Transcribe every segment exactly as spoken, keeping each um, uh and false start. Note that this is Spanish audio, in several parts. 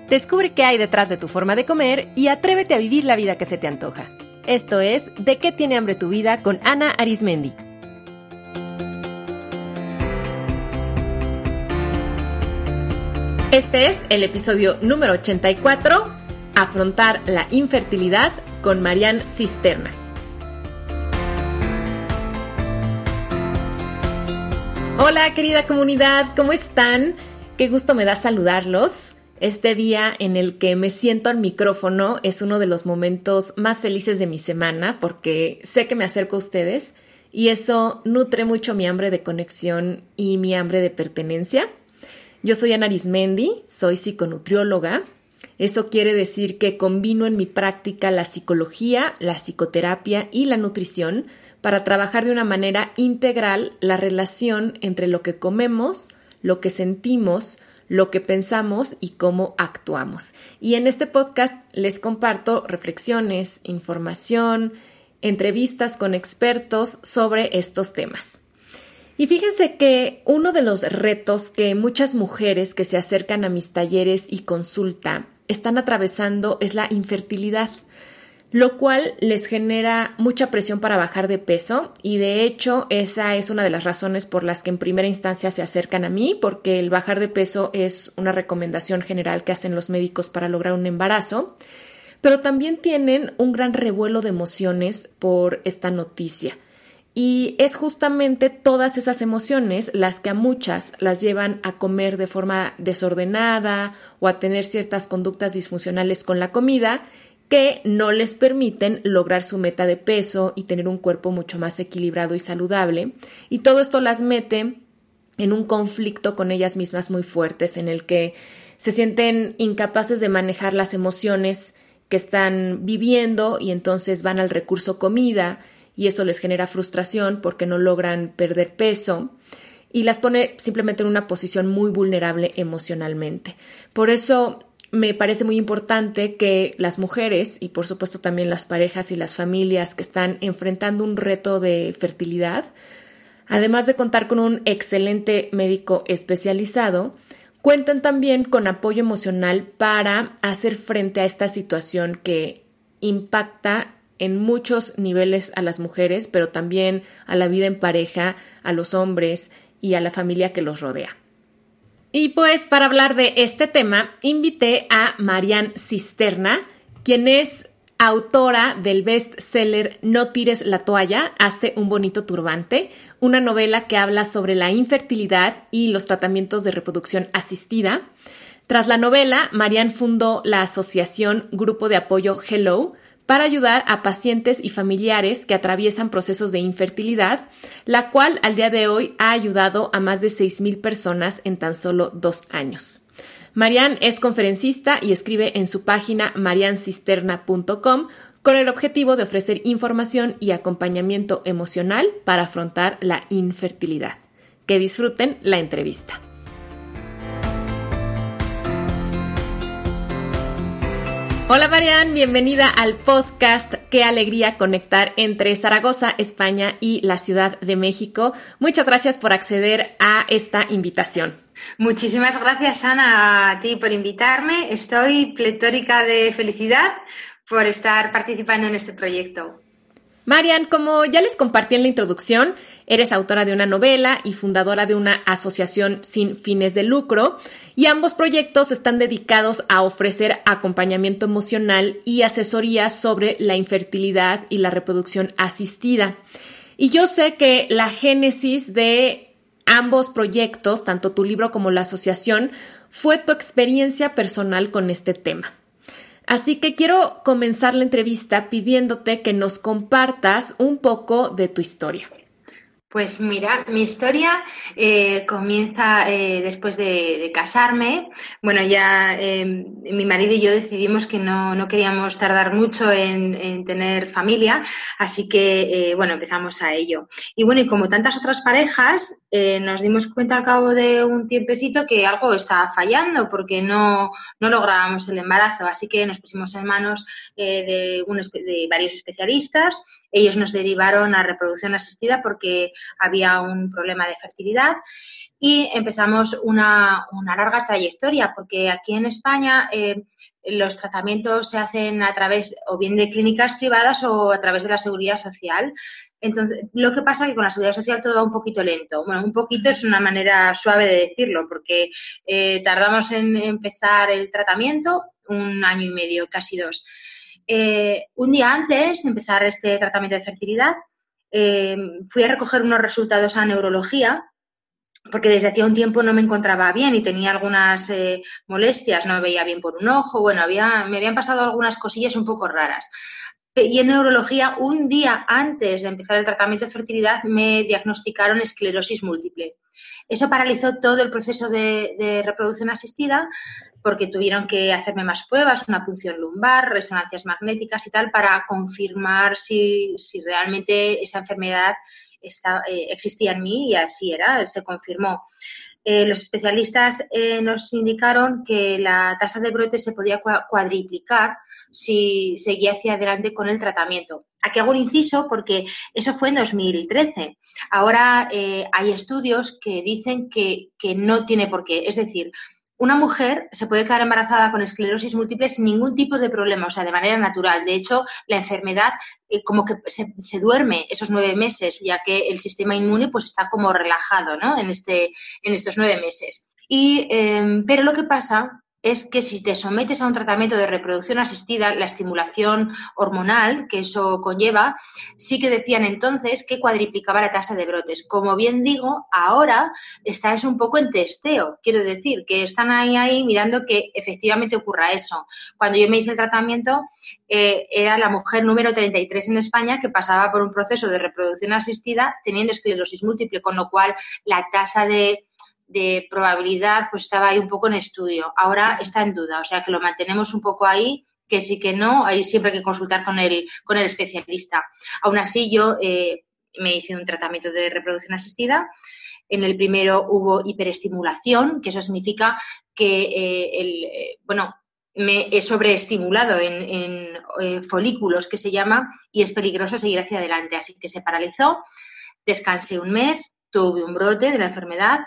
Descubre qué hay detrás de tu forma de comer y atrévete a vivir la vida que se te antoja. Esto es ¿De qué tiene hambre tu vida? Con Ana Arismendi. Este es el episodio número ochenta y cuatro, Afrontar la infertilidad con Marian Cisterna. Hola querida comunidad, ¿cómo están? Qué gusto me da saludarlos. Este día en el que me siento al micrófono es uno de los momentos más felices de mi semana porque sé que me acerco a ustedes y eso nutre mucho mi hambre de conexión y mi hambre de pertenencia. Yo soy Ana Arismendi, soy psiconutrióloga. Eso quiere decir que combino en mi práctica la psicología, la psicoterapia y la nutrición para trabajar de una manera integral la relación entre lo que comemos, lo que sentimos, lo que pensamos y cómo actuamos. Y en este podcast les comparto reflexiones, información, entrevistas con expertos sobre estos temas. Y fíjense que uno de los retos que muchas mujeres que se acercan a mis talleres y consulta están atravesando es la infertilidad, lo cual les genera mucha presión para bajar de peso y de hecho esa es una de las razones por las que en primera instancia se acercan a mí, porque el bajar de peso es una recomendación general que hacen los médicos para lograr un embarazo, pero también tienen un gran revuelo de emociones por esta noticia. Y es justamente todas esas emociones las que a muchas las llevan a comer de forma desordenada o a tener ciertas conductas disfuncionales con la comida que no les permiten lograr su meta de peso y tener un cuerpo mucho más equilibrado y saludable. Y todo esto las mete en un conflicto con ellas mismas muy fuertes, en el que se sienten incapaces de manejar las emociones que están viviendo y entonces van al recurso comida y eso les genera frustración porque no logran perder peso y las pone simplemente en una posición muy vulnerable emocionalmente. Por eso me parece muy importante que las mujeres y por supuesto también las parejas y las familias que están enfrentando un reto de fertilidad, además de contar con un excelente médico especializado, cuentan también con apoyo emocional para hacer frente a esta situación que impacta en muchos niveles a las mujeres, pero también a la vida en pareja, a los hombres y a la familia que los rodea. Y pues para hablar de este tema, invité a Marian Cisterna, quien es autora del bestseller No tires la toalla, hazte un bonito turbante, una novela que habla sobre la infertilidad y los tratamientos de reproducción asistida. Tras la novela, Marian fundó la asociación Grupo de Apoyo Hello, para ayudar a pacientes y familiares que atraviesan procesos de infertilidad, la cual al día de hoy ha ayudado a más de seis mil personas en tan solo dos años. Marian es conferencista y escribe en su página marian cisterna punto com con el objetivo de ofrecer información y acompañamiento emocional para afrontar la infertilidad. Que disfruten la entrevista. Hola Marian, bienvenida al podcast. Qué alegría conectar entre Zaragoza, España y la Ciudad de México. Muchas gracias por acceder a esta invitación. Muchísimas gracias, Ana, a ti por invitarme. Estoy pletórica de felicidad por estar participando en este proyecto. Marian, como ya les compartí en la introducción, eres autora de una novela y fundadora de una asociación sin fines de lucro y ambos proyectos están dedicados a ofrecer acompañamiento emocional y asesoría sobre la infertilidad y la reproducción asistida. Y yo sé que la génesis de ambos proyectos, tanto tu libro como la asociación, fue tu experiencia personal con este tema. Así que quiero comenzar la entrevista pidiéndote que nos compartas un poco de tu historia. Pues mira, mi historia eh, comienza eh, después de, de casarme. Bueno, ya eh, mi marido y yo decidimos que no, no queríamos tardar mucho en, en tener familia, así que, eh, bueno, empezamos a ello. Y bueno, y como tantas otras parejas, eh, nos dimos cuenta al cabo de un tiempecito que algo estaba fallando porque no, no lográbamos el embarazo, así que nos pusimos en manos eh, de, un, de varios especialistas. Ellos nos derivaron a reproducción asistida porque había un problema de fertilidad y empezamos una, una larga trayectoria, porque aquí en España eh, los tratamientos se hacen a través o bien de clínicas privadas o a través de la Seguridad Social. Entonces, lo que pasa es que con la Seguridad Social todo va un poquito lento. Bueno, un poquito es una manera suave de decirlo, porque eh, tardamos en empezar el tratamiento un año y medio, casi dos. Eh, un día antes de empezar este tratamiento de fertilidad, eh, fui a recoger unos resultados a neurología, porque desde hacía un tiempo no me encontraba bien y tenía algunas eh, molestias, no veía bien por un ojo, bueno, había, me habían pasado algunas cosillas un poco raras. Y en neurología, un día antes de empezar el tratamiento de fertilidad, me diagnosticaron esclerosis múltiple. Eso paralizó todo el proceso de, de reproducción asistida, porque tuvieron que hacerme más pruebas, una punción lumbar, resonancias magnéticas y tal, para confirmar si, si realmente esa enfermedad está, eh, existía en mí, y así era, se confirmó. Eh, los especialistas eh, nos indicaron que la tasa de brote se podía cuadriplicar si seguía hacia adelante con el tratamiento. Aquí hago un inciso porque eso fue en dos mil trece. Ahora eh, hay estudios que dicen que, que no tiene por qué. Es decir, una mujer se puede quedar embarazada con esclerosis múltiple sin ningún tipo de problema, o sea, de manera natural. De hecho, la enfermedad eh, como que se, se duerme esos nueve meses, ya que el sistema inmune pues está como relajado, ¿no? En, este, en estos nueve meses. Y, eh, pero lo que pasa es que si te sometes a un tratamiento de reproducción asistida, la estimulación hormonal que eso conlleva, sí que decían entonces que cuadriplicaba la tasa de brotes. Como bien digo, ahora está eso un poco en testeo. Quiero decir que están ahí, ahí mirando que efectivamente ocurra eso. Cuando yo me hice el tratamiento, eh, era la mujer número treinta y tres en España que pasaba por un proceso de reproducción asistida teniendo esclerosis múltiple, con lo cual la tasa de de probabilidad pues estaba ahí un poco en estudio. Ahora está en duda, o sea que lo mantenemos un poco ahí, que sí que no, hay siempre que consultar con el, con el especialista. Aún así, yo eh, me hice un tratamiento de reproducción asistida. En el primero hubo hiperestimulación, que eso significa que eh, el, eh, bueno, me he sobreestimulado en, en eh, folículos, que se llama, y es peligroso seguir hacia adelante. Así que se paralizó, descansé un mes, tuve un brote de la enfermedad.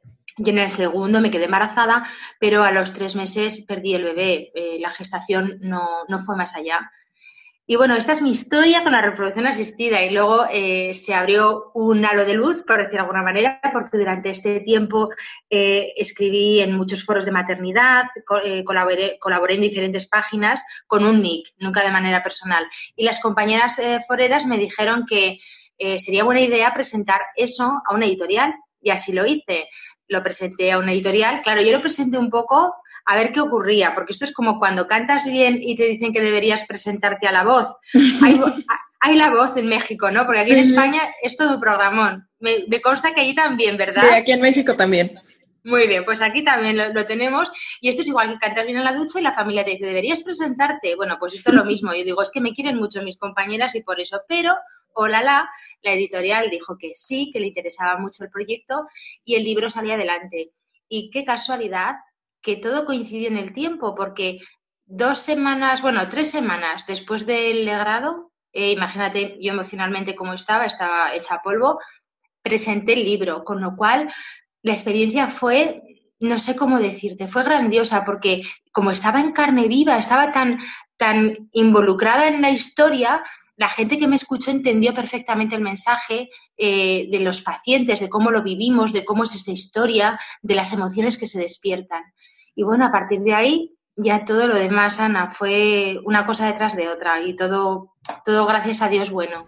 Y en el segundo me quedé embarazada, pero a los tres meses perdí el bebé. Eh, la gestación no, no fue más allá. Y bueno, esta es mi historia con la reproducción asistida. Y luego eh, se abrió un halo de luz, por decir de alguna manera, porque durante este tiempo eh, escribí en muchos foros de maternidad, co- eh, colaboré, colaboré en diferentes páginas con un nick, nunca de manera personal. Y las compañeras eh, foreras me dijeron que eh, sería buena idea presentar eso a una editorial. Y así lo hice. Lo presenté a una editorial. Claro, yo lo presenté un poco a ver qué ocurría, porque esto es como cuando cantas bien y te dicen que deberías presentarte a La Voz. Hay, hay La Voz en México, ¿no? Porque aquí sí, en España es todo un programón. Me, me consta que allí también, ¿verdad? Sí, aquí en México también. Muy bien, pues aquí también lo, lo tenemos. Y esto es igual que cantas bien en la ducha y la familia te dice, deberías presentarte. Bueno, pues esto es lo mismo. Yo digo, es que me quieren mucho mis compañeras y por eso. Pero, olala, la editorial dijo que sí, que le interesaba mucho el proyecto y el libro salía adelante. Y qué casualidad que todo coincidió en el tiempo, porque dos semanas, bueno, tres semanas después del grado, eh, imagínate yo emocionalmente cómo estaba, estaba hecha a polvo, presenté el libro, con lo cual la experiencia fue, no sé cómo decirte, fue grandiosa porque como estaba en carne viva, estaba tan, tan involucrada en la historia, la gente que me escuchó entendió perfectamente el mensaje eh, de los pacientes, de cómo lo vivimos, de cómo es esta historia, de las emociones que se despiertan. Y bueno, a partir de ahí ya todo lo demás, Ana, fue una cosa detrás de otra y todo, todo gracias a Dios bueno.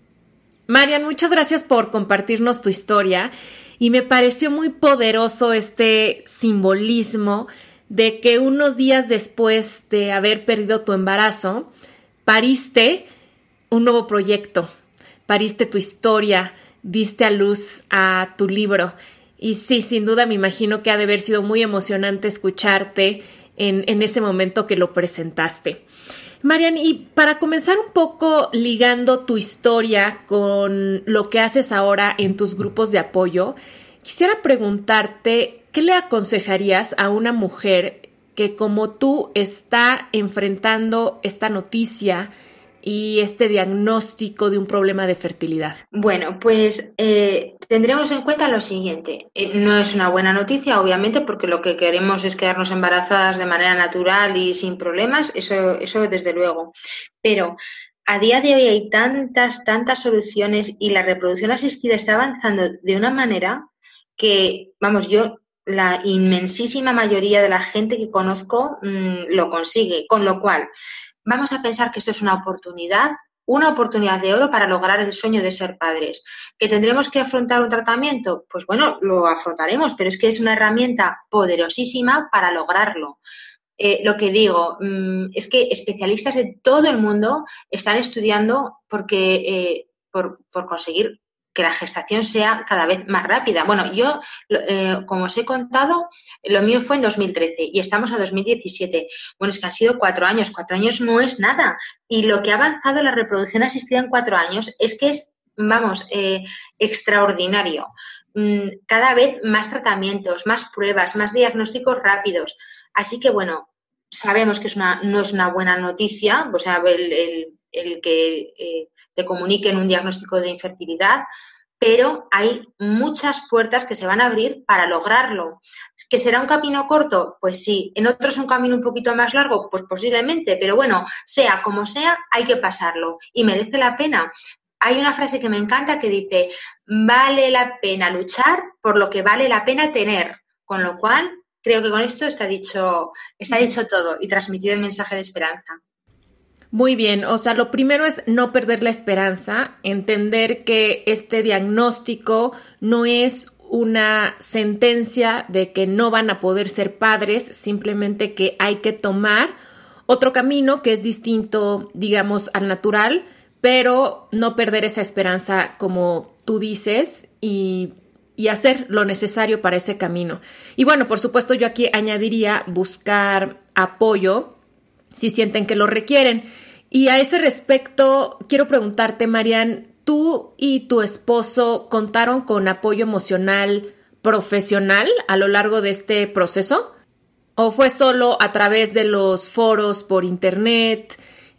Marian, muchas gracias por compartirnos tu historia. Y me pareció muy poderoso este simbolismo de que unos días después de haber perdido tu embarazo, pariste un nuevo proyecto, pariste tu historia, diste a luz a tu libro. Y sí, sin duda me imagino que ha de haber sido muy emocionante escucharte en, en ese momento que lo presentaste. Marian, y para comenzar un poco ligando tu historia con lo que haces ahora en tus grupos de apoyo, quisiera preguntarte, ¿qué le aconsejarías a una mujer que como tú está enfrentando esta noticia y este diagnóstico de un problema de fertilidad? Bueno, pues eh, tendremos en cuenta lo siguiente. Eh, no es una buena noticia, obviamente, porque lo que queremos es quedarnos embarazadas de manera natural y sin problemas, eso, eso desde luego. Pero a día de hoy hay tantas, tantas soluciones y la reproducción asistida está avanzando de una manera que, vamos, yo, la inmensísima mayoría de la gente que conozco mmm, lo consigue, con lo cual vamos a pensar que esto es una oportunidad, una oportunidad de oro para lograr el sueño de ser padres. ¿Que tendremos que afrontar un tratamiento? Pues bueno, lo afrontaremos, pero es que es una herramienta poderosísima para lograrlo. Eh, lo que digo mmm, es que especialistas de todo el mundo están estudiando porque, eh, por, por conseguir que la gestación sea cada vez más rápida. Bueno, yo, eh, como os he contado, lo mío fue en dos mil trece y estamos a dos mil diecisiete. Bueno, es que han sido cuatro años. Cuatro años no es nada. Y lo que ha avanzado la reproducción asistida en cuatro años es que es, vamos, eh, extraordinario. Mm, cada vez más tratamientos, más pruebas, más diagnósticos rápidos. Así que, bueno, sabemos que es una, no es una buena noticia, o sea, el, el, el que eh, te comuniquen un diagnóstico de infertilidad, pero hay muchas puertas que se van a abrir para lograrlo. ¿Que será un camino corto? Pues sí. ¿En otros un camino un poquito más largo? Pues posiblemente, pero bueno, sea como sea, hay que pasarlo y merece la pena. Hay una frase que me encanta que dice, vale la pena luchar por lo que vale la pena tener, con lo cual creo que con esto está dicho, está dicho todo y transmitido el mensaje de esperanza. Muy bien, o sea, lo primero es no perder la esperanza, entender que este diagnóstico no es una sentencia de que no van a poder ser padres, simplemente que hay que tomar otro camino que es distinto, digamos, al natural, pero no perder esa esperanza como tú dices y, y hacer lo necesario para ese camino. Y bueno, por supuesto, yo aquí añadiría buscar apoyo si sienten que lo requieren. Y a ese respecto, quiero preguntarte, Marian, ¿tú y tu esposo contaron con apoyo emocional profesional a lo largo de este proceso? ¿O fue solo a través de los foros por internet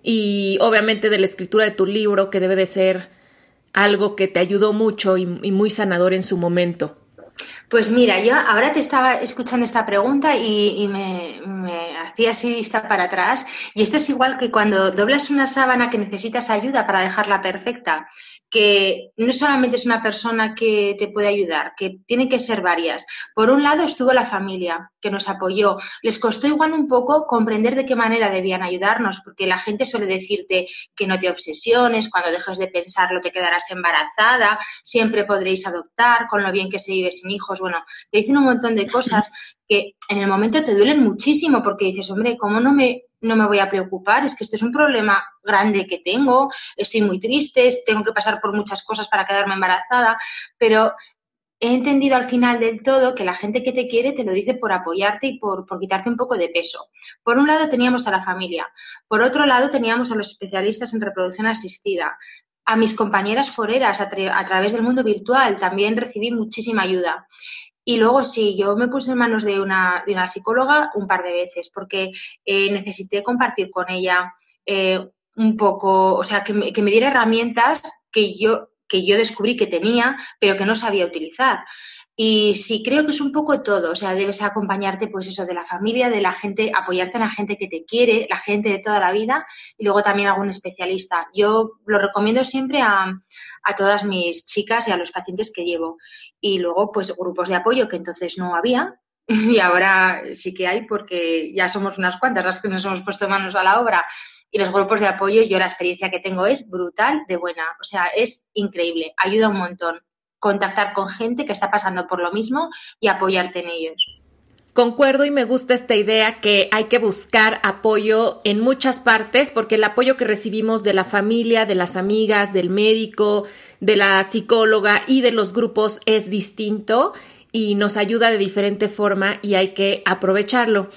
y obviamente de la escritura de tu libro, que debe de ser algo que te ayudó mucho y, y muy sanador en su momento? Pues mira, yo ahora te estaba escuchando esta pregunta y, y me, me hacía así vista para atrás. Y esto es igual que cuando doblas una sábana que necesitas ayuda para dejarla perfecta, que no solamente es una persona que te puede ayudar, que tienen que ser varias. Por un lado estuvo la familia, que nos apoyó. Les costó igual un poco comprender de qué manera debían ayudarnos, porque la gente suele decirte que no te obsesiones, cuando dejes de pensarlo te quedarás embarazada, siempre podréis adoptar, con lo bien que se vive sin hijos. Bueno, te dicen un montón de cosas que en el momento te duelen muchísimo porque dices, hombre, ¿cómo no me, no me voy a preocupar? Es que este es un problema grande que tengo, estoy muy triste, tengo que pasar por muchas cosas para quedarme embarazada, pero he entendido al final del todo que la gente que te quiere te lo dice por apoyarte y por, por quitarte un poco de peso. Por un lado teníamos a la familia, por otro lado teníamos a los especialistas en reproducción asistida, a mis compañeras foreras a, tra- a través del mundo virtual, también recibí muchísima ayuda. Y luego sí, yo me puse en manos de una, de una psicóloga un par de veces porque eh, necesité compartir con ella eh, un poco, o sea, que me, que me diera herramientas que yo, que yo descubrí que tenía, pero que no sabía utilizar. Y sí, creo que es un poco todo, o sea, debes acompañarte, pues eso, de la familia, de la gente, apoyarte en la gente que te quiere, la gente de toda la vida, y luego también algún especialista. Yo lo recomiendo siempre a, a todas mis chicas y a los pacientes que llevo. Y luego, pues, grupos de apoyo que entonces no había, y ahora sí que hay, porque ya somos unas cuantas las que nos hemos puesto manos a la obra. Y los grupos de apoyo, yo la experiencia que tengo es brutal de buena, o sea, es increíble, ayuda un montón. Contactar con gente que está pasando por lo mismo y apoyarte en ellos. Concuerdo y me gusta esta idea que hay que buscar apoyo en muchas partes, porque el apoyo que recibimos de la familia, de las amigas, del médico, de la psicóloga y de los grupos es distinto y nos ayuda de diferente forma y hay que aprovecharlo.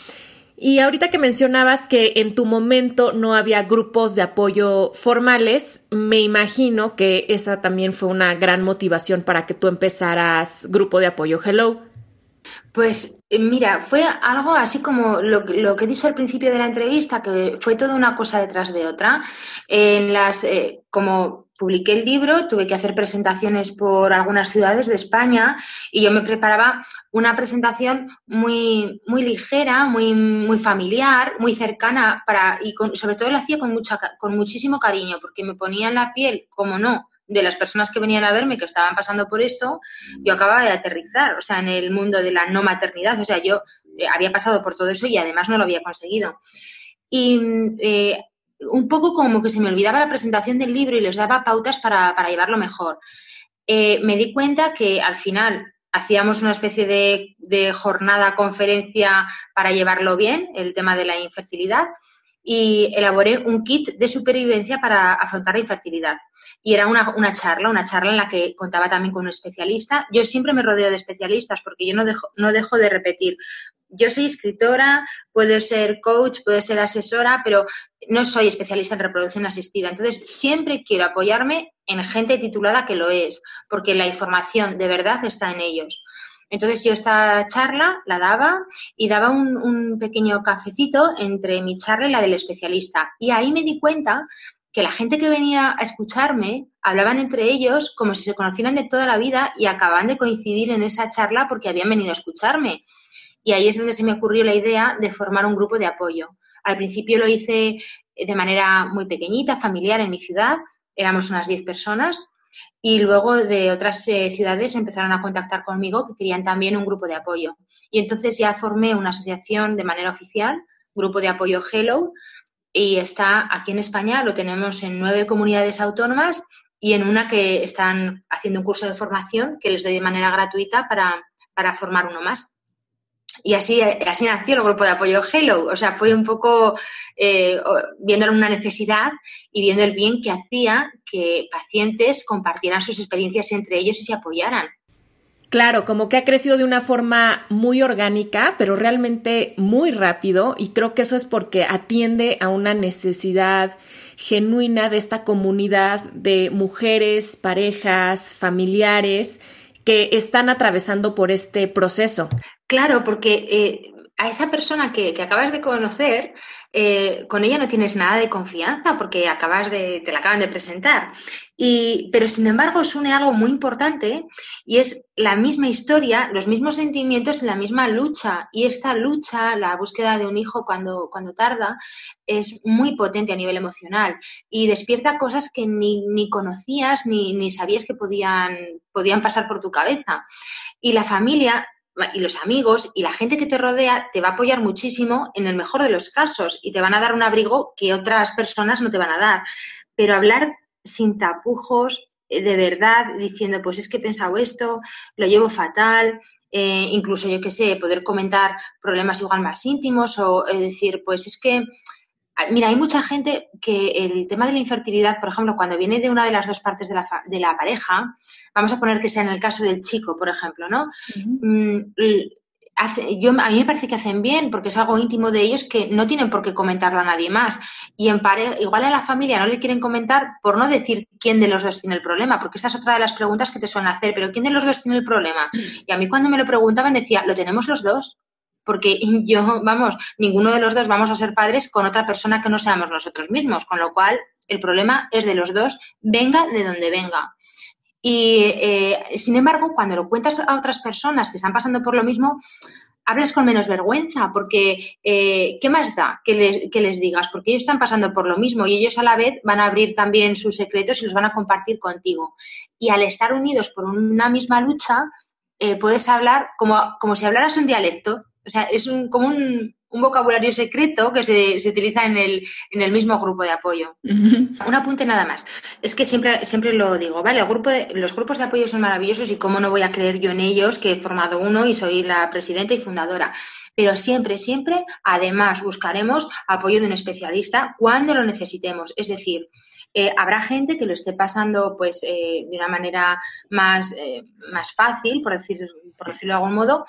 Y ahorita que mencionabas que en tu momento no había grupos de apoyo formales, me imagino que esa también fue una gran motivación para que tú empezaras Grupo de Apoyo Hello. Pues eh, mira, fue algo así como lo, lo que he dicho al principio de la entrevista, que fue toda una cosa detrás de otra. En las, eh, como publiqué el libro, tuve que hacer presentaciones por algunas ciudades de España y yo me preparaba una presentación muy, muy ligera, muy, muy familiar, muy cercana para, y con, sobre todo lo hacía con, mucha, con muchísimo cariño, porque me ponía en la piel, como no, de las personas que venían a verme que estaban pasando por esto. Yo acababa de aterrizar, o sea, en el mundo de la no maternidad, o sea, yo eh, había pasado por todo eso y además no lo había conseguido. Y eh, un poco como que se me olvidaba la presentación del libro y les daba pautas para, para llevarlo mejor. Eh, me di cuenta que al final hacíamos una especie de, de jornada, conferencia para llevarlo bien, el tema de la infertilidad, y elaboré un kit de supervivencia para afrontar la infertilidad. Y era una, una charla, una charla en la que contaba también con un especialista. Yo siempre me rodeo de especialistas porque yo no dejo, no dejo de repetir. Yo soy escritora, puedo ser coach, puedo ser asesora, pero no soy especialista en reproducción asistida. Entonces, siempre quiero apoyarme en gente titulada que lo es, porque la información de verdad está en ellos. Entonces yo esta charla la daba y daba un, un pequeño cafecito entre mi charla y la del especialista. Y ahí me di cuenta que la gente que venía a escucharme hablaban entre ellos como si se conocieran de toda la vida y acababan de coincidir en esa charla porque habían venido a escucharme. Y ahí es donde se me ocurrió la idea de formar un grupo de apoyo. Al principio lo hice de manera muy pequeñita, familiar, en mi ciudad. Éramos unas diez personas. Y luego de otras eh, ciudades empezaron a contactar conmigo que querían también un grupo de apoyo. Y entonces ya formé una asociación de manera oficial, Grupo de Apoyo Hello, y está aquí en España, lo tenemos en nueve comunidades autónomas y en una que están haciendo un curso de formación que les doy de manera gratuita para, para formar uno más. Y así, así nació el grupo de apoyo Hello. O sea, fue un poco eh, viendo una necesidad y viendo el bien que hacía que pacientes compartieran sus experiencias entre ellos y se apoyaran. Claro, como que ha crecido de una forma muy orgánica, pero realmente muy rápido, y creo que eso es porque atiende a una necesidad genuina de esta comunidad de mujeres, parejas, familiares que están atravesando por este proceso. Claro, porque eh, a esa persona que, que acabas de conocer, eh, con ella no tienes nada de confianza porque acabas de, te la acaban de presentar. Y, pero sin embargo os une algo muy importante y es la misma historia, los mismos sentimientos y la misma lucha. Y esta lucha, la búsqueda de un hijo cuando, cuando tarda, es muy potente a nivel emocional y despierta cosas que ni, ni conocías ni, ni sabías que podían, podían pasar por tu cabeza. Y la familia y los amigos y la gente que te rodea te va a apoyar muchísimo en el mejor de los casos y te van a dar un abrigo que otras personas no te van a dar. Pero hablar sin tapujos, de verdad, diciendo, pues es que he pensado esto, lo llevo fatal, eh, incluso yo qué sé, poder comentar problemas igual más íntimos o eh, decir, pues es que mira, hay mucha gente que el tema de la infertilidad, por ejemplo, cuando viene de una de las dos partes de la, de la pareja, vamos a poner que sea en el caso del chico, por ejemplo, ¿no? Uh-huh. Mm, hace, yo, a mí me parece que hacen bien porque es algo íntimo de ellos que no tienen por qué comentarlo a nadie más. Y en pare, igual a la familia no le quieren comentar por no decir quién de los dos tiene el problema, porque esta es otra de las preguntas que te suelen hacer, pero ¿quién de los dos tiene el problema? Y a mí cuando me lo preguntaban decía, lo tenemos los dos. Porque yo, vamos, ninguno de los dos vamos a ser padres con otra persona que no seamos nosotros mismos, con lo cual el problema es de los dos, venga de donde venga. Y, eh, sin embargo, cuando lo cuentas a otras personas que están pasando por lo mismo, hablas con menos vergüenza, porque eh, ¿qué más da que les, que les digas? Porque ellos están pasando por lo mismo y ellos a la vez van a abrir también sus secretos y los van a compartir contigo. Y al estar unidos por una misma lucha, eh, puedes hablar como, como si hablaras un dialecto. O sea, es un, como un, un vocabulario secreto que se, se utiliza en el, en el mismo grupo de apoyo. Uh-huh. Un apunte nada más. Es que siempre, siempre lo digo, ¿vale? El grupo de, los grupos de apoyo son maravillosos y cómo no voy a creer yo en ellos, que he formado uno y soy la presidenta y fundadora. Pero siempre, siempre, además, buscaremos apoyo de un especialista cuando lo necesitemos. Es decir, Eh, habrá gente que lo esté pasando pues eh, de una manera más, eh, más fácil, por, decir, por decirlo de algún modo,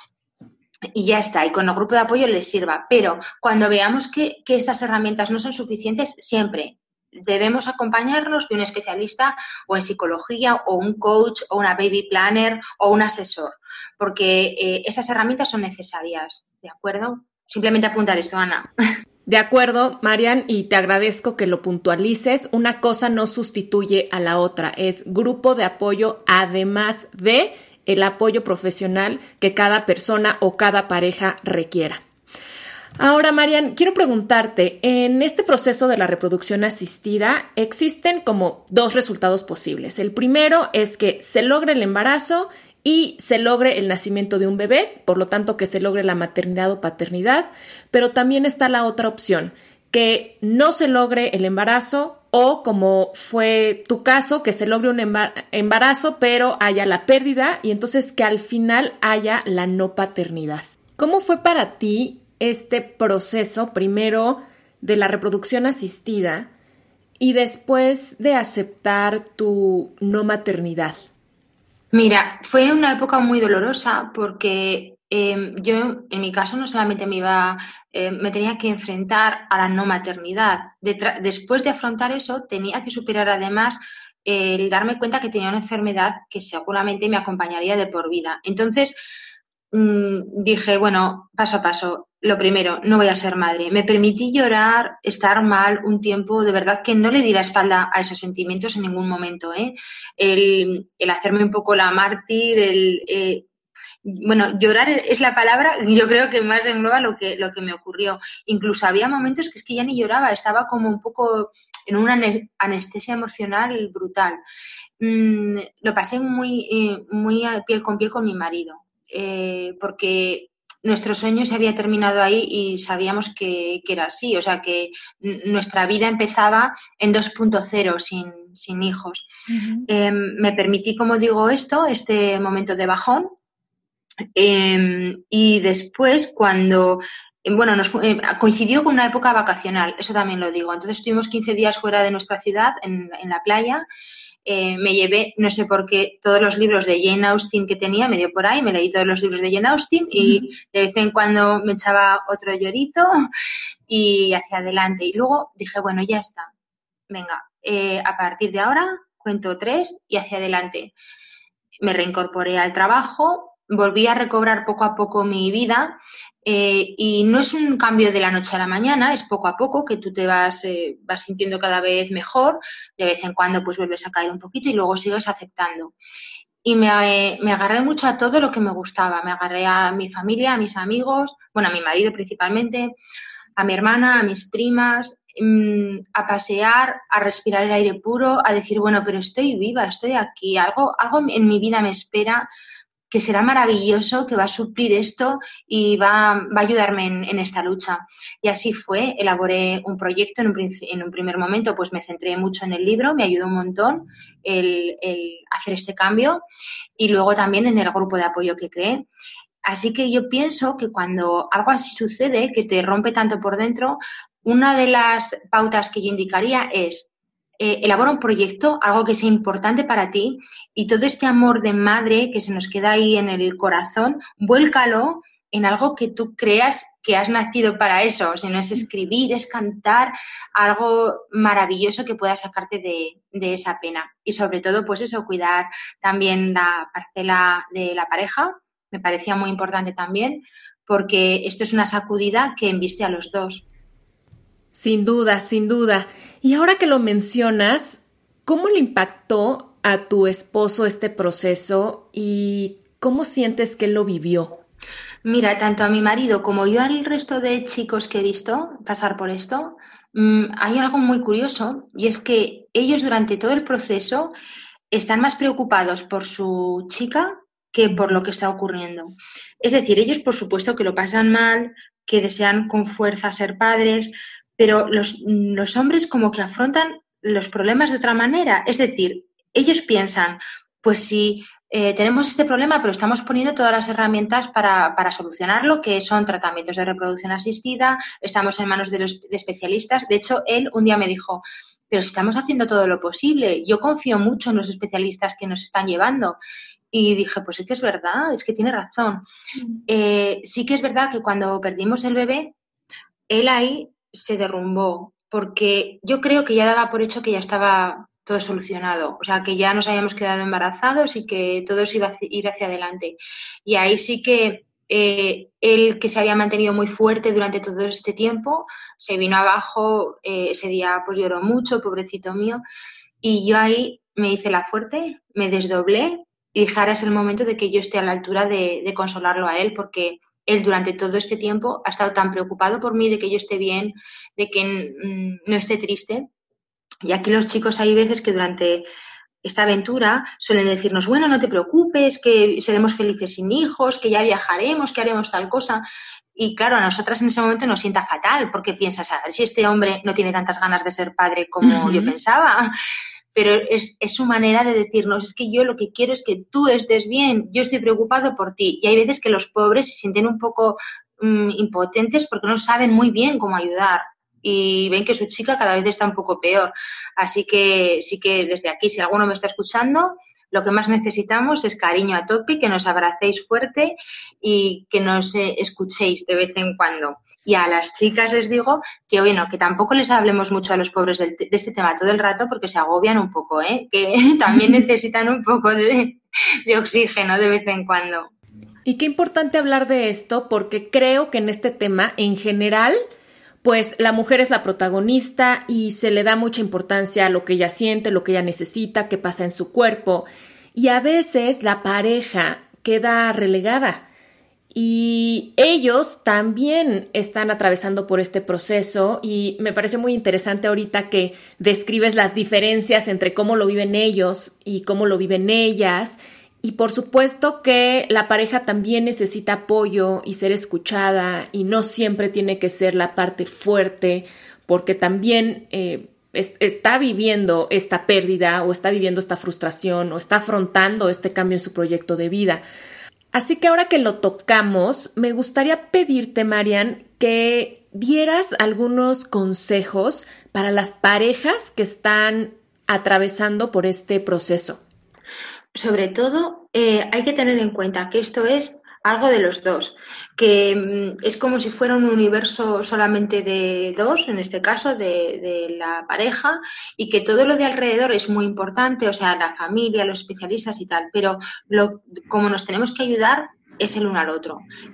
y ya está, y con el grupo de apoyo les sirva. Pero cuando veamos que, que estas herramientas no son suficientes, siempre, debemos acompañarnos de un especialista o en psicología o un coach o una baby planner o un asesor, porque eh, estas herramientas son necesarias, ¿de acuerdo? Simplemente apuntar esto, Ana. De acuerdo, Marian, y te agradezco que lo puntualices. Una cosa no sustituye a la otra. Es grupo de apoyo además de el apoyo profesional que cada persona o cada pareja requiera. Ahora, Marian, quiero preguntarte, en este proceso de la reproducción asistida existen como dos resultados posibles. El primero es que se logre el embarazo y se logre el nacimiento de un bebé, por lo tanto que se logre la maternidad o paternidad, pero también está la otra opción, que no se logre el embarazo o, como fue tu caso, que se logre un embarazo pero haya la pérdida y entonces que al final haya la no paternidad. ¿Cómo fue para ti este proceso, primero de la reproducción asistida y después de aceptar tu no maternidad? Mira, fue una época muy dolorosa porque eh, yo, en mi caso, no solamente me iba, eh, me tenía que enfrentar a la no maternidad. Detra- después de afrontar eso, tenía que superar además eh, el darme cuenta que tenía una enfermedad que seguramente me acompañaría de por vida. Entonces, mm, dije, bueno, paso a paso. Lo primero, no voy a ser madre. Me permití llorar, estar mal un tiempo, de verdad que no le di la espalda a esos sentimientos en ningún momento, ¿eh? El, el hacerme un poco la mártir, el, eh, bueno, llorar es la palabra, yo creo que más engloba lo que, lo que me ocurrió. Incluso había momentos que es que ya ni lloraba, estaba como un poco en una anestesia emocional brutal. Mm, lo pasé muy, eh, muy a piel con piel con mi marido, eh, porque nuestro sueño se había terminado ahí y sabíamos que, que era así, o sea que n- nuestra vida empezaba en dos punto cero sin, sin hijos. Uh-huh. Eh, me permití, como digo, esto, este momento de bajón, eh, y después cuando, eh, bueno, nos, fu- eh, coincidió con una época vacacional, eso también lo digo, entonces estuvimos quince días fuera de nuestra ciudad, en, en la playa. Eh, me llevé, no sé por qué, todos los libros de Jane Austen que tenía, me dio por ahí, me leí todos los libros de Jane Austen y de vez en cuando me echaba otro llorito y hacia adelante. Y luego dije, bueno, ya está, venga, eh, a partir de ahora cuento tres y hacia adelante. Me reincorporé al trabajo, volví a recobrar poco a poco mi vida, eh, y no es un cambio de la noche a la mañana, es poco a poco que tú te vas, eh, vas sintiendo cada vez mejor, de vez en cuando pues vuelves a caer un poquito y luego sigues aceptando. Y me, me agarré mucho a todo lo que me gustaba, me agarré a mi familia, a mis amigos, bueno, a mi marido principalmente, a mi hermana, a mis primas, mmm, a pasear, a respirar el aire puro, a decir, bueno, pero estoy viva, estoy aquí, algo, algo en mi vida me espera que será maravilloso, que va a suplir esto y va, va a ayudarme en, en esta lucha. Y así fue, elaboré un proyecto en un, en un primer momento, pues me centré mucho en el libro, me ayudó un montón el, el hacer este cambio y luego también en el grupo de apoyo que creé. Así que yo pienso que cuando algo así sucede, que te rompe tanto por dentro, una de las pautas que yo indicaría es eh, elabora un proyecto, algo que sea importante para ti y todo este amor de madre que se nos queda ahí en el corazón, vuélcalo en algo que tú creas que has nacido para eso. Si no es escribir, es cantar, algo maravilloso que pueda sacarte de, de esa pena. Y sobre todo, pues eso, cuidar también la parcela de la pareja. Me parecía muy importante también, porque esto es una sacudida que embiste a los dos. Sin duda, sin duda. Y ahora que lo mencionas, ¿cómo le impactó a tu esposo este proceso y cómo sientes que él lo vivió? Mira, tanto a mi marido como yo al resto de chicos que he visto pasar por esto, mmm, hay algo muy curioso y es que ellos durante todo el proceso están más preocupados por su chica que por lo que está ocurriendo. Es decir, ellos por supuesto que lo pasan mal, que desean con fuerza ser padres, pero los, los hombres como que afrontan los problemas de otra manera. Es decir, ellos piensan, pues si eh, tenemos este problema, pero estamos poniendo todas las herramientas para, para solucionarlo, que son tratamientos de reproducción asistida, estamos en manos de los de especialistas. De hecho, él un día me dijo, pero si estamos haciendo todo lo posible, yo confío mucho en los especialistas que nos están llevando. Y dije, pues sí que es verdad, es que tiene razón. Eh, sí que es verdad que cuando perdimos el bebé, él ahí se derrumbó. porque yo creo que ya daba por hecho que ya estaba todo solucionado, o sea, que ya nos habíamos quedado embarazados y que todo se iba a ir hacia adelante. Y ahí sí que eh, él, que se había mantenido muy fuerte durante todo este tiempo, se vino abajo, eh, ese día pues lloró mucho, pobrecito mío, y yo ahí me hice la fuerte, me desdoblé y dije, ahora es el momento de que yo esté a la altura de, de consolarlo a él, porque él durante todo este tiempo ha estado tan preocupado por mí, de que yo esté bien, de que mm, no esté triste. Y aquí los chicos hay veces que durante esta aventura suelen decirnos, bueno, no te preocupes, que seremos felices sin hijos, que ya viajaremos, que haremos tal cosa. Y claro, a nosotras en ese momento nos sienta fatal, porque piensas, a ver si este hombre no tiene tantas ganas de ser padre como uh-huh. yo pensaba. Pero es, es su manera de decirnos, es que yo lo que quiero es que tú estés bien, yo estoy preocupado por ti. Y hay veces que los pobres se sienten un poco um, impotentes porque no saben muy bien cómo ayudar y ven que su chica cada vez está un poco peor. Así que sí que desde aquí, si alguno me está escuchando, lo que más necesitamos es cariño a tope, que nos abracéis fuerte y que nos eh, escuchéis de vez en cuando. Y a las chicas les digo que, bueno, que tampoco les hablemos mucho a los pobres de, de este tema todo el rato porque se agobian un poco, ¿eh? Que también necesitan un poco de, de oxígeno de vez en cuando. Y qué importante hablar de esto porque creo que en este tema, en general, pues la mujer es la protagonista y se le da mucha importancia a lo que ella siente, lo que ella necesita, qué pasa en su cuerpo. Y a veces la pareja queda relegada. Y ellos también están atravesando por este proceso y me parece muy interesante ahorita que describes las diferencias entre cómo lo viven ellos y cómo lo viven ellas. Y por supuesto que la pareja también necesita apoyo y ser escuchada y no siempre tiene que ser la parte fuerte porque también eh, es, está viviendo esta pérdida o está viviendo esta frustración o está afrontando este cambio en su proyecto de vida. Así que ahora que lo tocamos, me gustaría pedirte, Marian, que dieras algunos consejos para las parejas que están atravesando por este proceso. Sobre todo, eh, hay que tener en cuenta que esto es algo de los dos, que mm, es como si fuera un universo solamente de dos, en este caso, de, de la pareja, y que todo lo de alrededor es muy importante, o sea, la familia, los especialistas y tal, pero lo, como nos tenemos que ayudar es el uno al otro.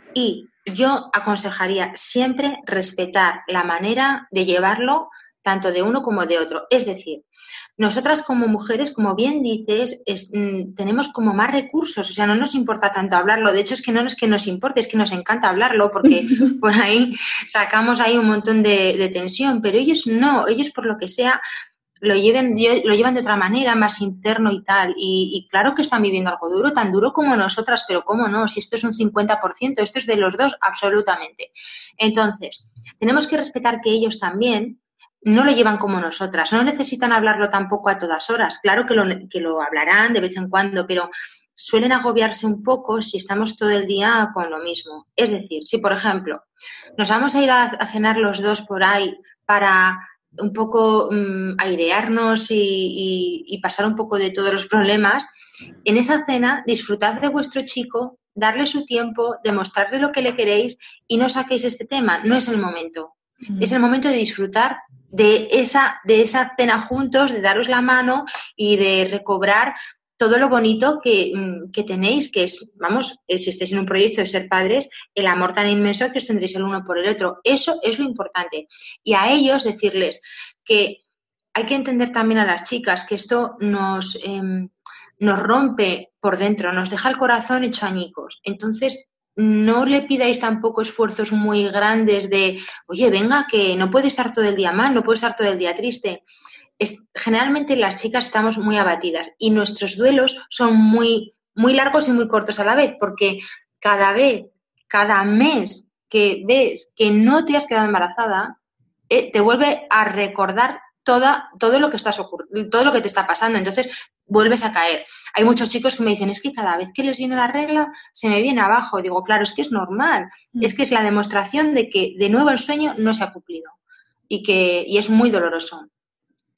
Y yo aconsejaría siempre respetar la manera de llevarlo tanto de uno como de otro, es decir, nosotras como mujeres, como bien dices, es, mm, tenemos como más recursos, o sea, no nos importa tanto hablarlo. De hecho, es que no es que nos importe, es que nos encanta hablarlo porque por ahí sacamos ahí un montón de, de tensión, pero ellos no, ellos por lo que sea lo, lleven, lo llevan de otra manera, más interno y tal. Y, y claro que están viviendo algo duro, tan duro como nosotras, pero cómo no, si esto es un cincuenta por ciento, esto es de los dos, absolutamente. Entonces, tenemos que respetar que ellos también no lo llevan como nosotras, no necesitan hablarlo tampoco a todas horas, claro que lo, que lo hablarán de vez en cuando, pero suelen agobiarse un poco si estamos todo el día con lo mismo. Es decir, si por ejemplo nos vamos a ir a, a cenar los dos por ahí para un poco um, airearnos y, y, y pasar un poco de todos los problemas, en esa cena disfrutad de vuestro chico, darle su tiempo, demostrarle lo que le queréis y no saquéis este tema, no es el momento. Mm. Es el momento de disfrutar de esa, de esa cena juntos, de daros la mano y de recobrar todo lo bonito que, que tenéis, que es, vamos, si estáis en un proyecto de ser padres, el amor tan inmenso que os tendréis el uno por el otro. Eso es lo importante. Y a ellos decirles que hay que entender también a las chicas que esto nos, eh, nos rompe por dentro, nos deja el corazón hecho añicos. Entonces, no le pidáis tampoco esfuerzos muy grandes de, oye, venga, que no puede estar todo el día mal, no puede estar todo el día triste. Es, generalmente las chicas estamos muy abatidas y nuestros duelos son muy, muy largos y muy cortos a la vez, porque cada vez, cada mes que ves que no te has quedado embarazada, eh, te vuelve a recordar toda, todo lo que estás ocurriendo, todo lo que te está pasando. Entonces vuelves a caer. Hay muchos chicos que me dicen, es que cada vez que les viene la regla se me viene abajo. Digo, claro, es que es normal. Mm. Es que es la demostración de que de nuevo el sueño no se ha cumplido y que y es muy doloroso.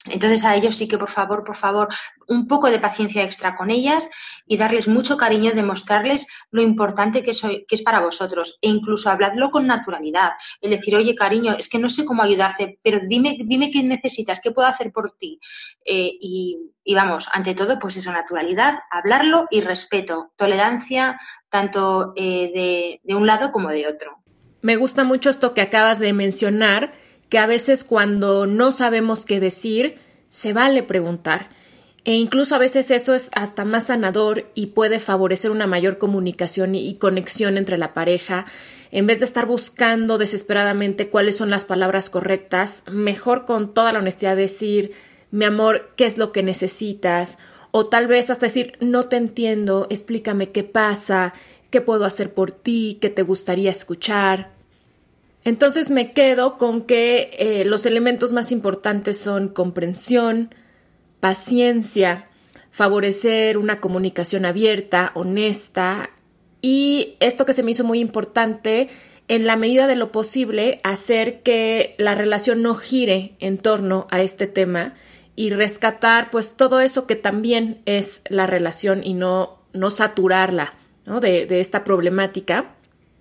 Entonces a ellos sí que por favor, por favor, un poco de paciencia extra con ellas y darles mucho cariño, demostrarles lo importante que, soy, que es para vosotros e incluso habladlo con naturalidad. El decir, oye cariño, es que no sé cómo ayudarte, pero dime, dime qué necesitas, qué puedo hacer por ti. Eh, y, y vamos, ante todo, pues eso, naturalidad, hablarlo y respeto, tolerancia tanto eh, de, de un lado como de otro. Me gusta mucho esto que acabas de mencionar, que a veces cuando no sabemos qué decir, se vale preguntar. E incluso a veces eso es hasta más sanador y puede favorecer una mayor comunicación y conexión entre la pareja. En vez de estar buscando desesperadamente cuáles son las palabras correctas, mejor con toda la honestidad decir, mi amor, ¿qué es lo que necesitas? O tal vez hasta decir, no te entiendo, explícame qué pasa, qué puedo hacer por ti, qué te gustaría escuchar. Entonces me quedo con que eh, los elementos más importantes son comprensión, paciencia, favorecer una comunicación abierta, honesta y esto que se me hizo muy importante, en la medida de lo posible, hacer que la relación no gire en torno a este tema y rescatar pues todo eso que también es la relación y no, no saturarla, ¿no? de, de esta problemática.